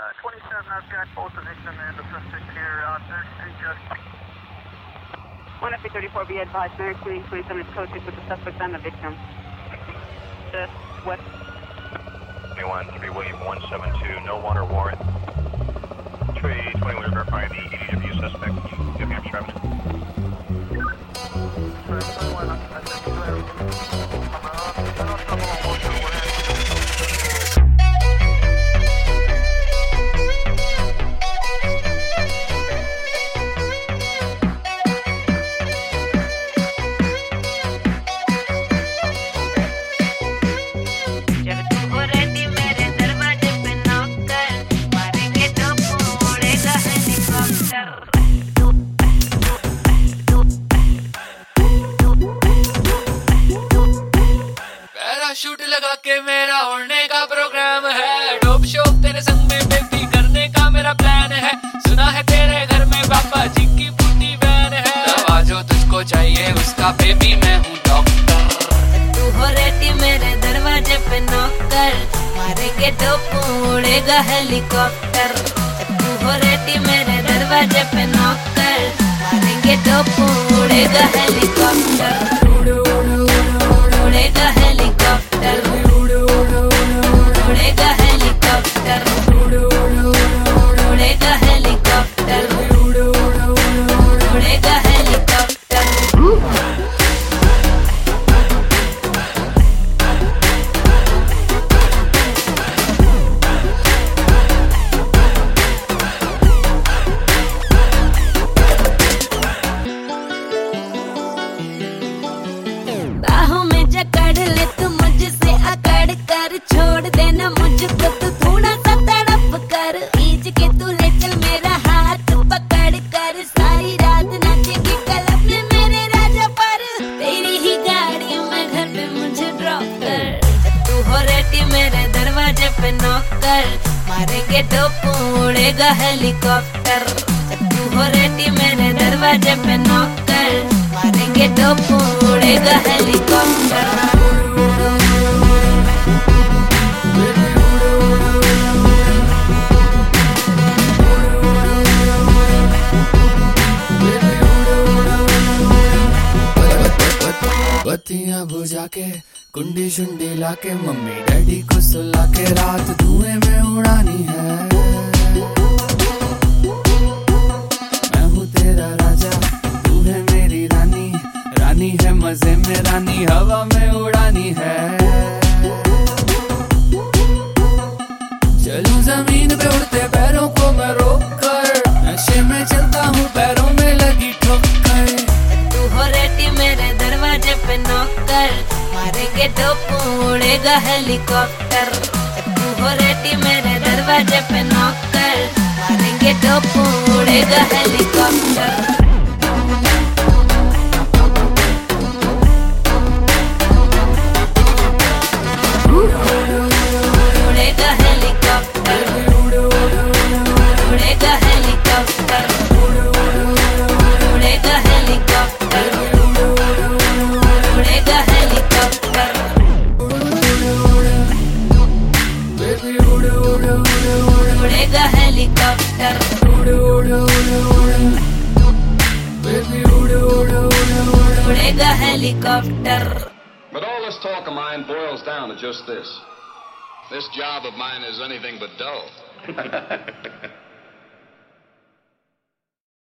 27, I've got both the victim and the suspect here on 3rd Street, just. 1FA34, be advised, Mary Queen 27 is code 6 with the suspect and the victim. Just west. 21, 3 William 172, no water warrant. Tree 21, verify the EDW suspect. Give me a Travis. 21, I think you shoot लगा के मेरा उड़ने का programme है। Dope shop तेरे संग में baby करने का मेरा प्लान है। सुना है तेरे घर में पापा जी की पूरी वैन है। दवा जो तुझको चाहिए उसका बेबी मैं हूँ डॉक्टर। तू हो रेडी मेरे दरवाजे पे नौकर, मारेंगे डोप उड़ेगा हेलीकॉप्टर। तू हो रेडी मेरे दरवाजे पे नौकर, मारेंगे डोप उड़ेगा हेलीकॉप्टर। उड़ेगा हेलीकॉप्टर, उड़ेगा हेलीकॉप्टर, उड़ेगा हेलीकॉप्टर, उड़ेगा हेलीकॉप्टर। बाहों में जकड़ ले तू मुझसे अकड़ कर, छोड़ देना मुझको तू थोड़ा सा तड़प कर। खींच के तू ले चल मेरा हाथ पकड़ कर, सारी रात नाचेगी क्लब में मेरे राजा पर। तेरी ही गाड़ी में घर पे मुझे ड्रॉप कर। तू हो रेडी मेरे दरवाजे पे नौकर, मारेंगे डोप उड़ेगा हेलीकॉप्टर। तू हो रेडी मेरे दरवाजे पे नौकर, मारेंगे डोप उड़ेगा हेलीकॉप्टर। बत्तियां बुझा के कुंडी शुंडी लाके, मम्मी डैडी को सुला के रात धुएं में उड़ानी है। मैं हूँ तेरा राजा, तू है मेरी रानी। रानी है मजे में रानी, हवा में उड़ानी है। चलूं जमीन पे उड़ते पैरों को मैं रोक कर, नशे में चलता हूँ पैरों में लगी ठोकर। तू हो रेडी मेरे दरवाजे पे नौकर, मारेंगे डोप उड़ेगा हेलीकॉप्टर। तू हो रेडी मेरे दरवाजे पे नौकर, मारेंगे डोप उड़ेगा हेलीकॉप्टर। उड़ेगा हेलीकॉप्टर, उड़ेगा हेलीकॉप्टर, उड़ेगा हेलीकॉप्टर, उड़ेगा हेलीकॉप्टर। उड़ेगा हेलीकॉप्टर, उड़ेगा helicopter. But all this talk of mine boils down to just this. This job of mine is anything but dull.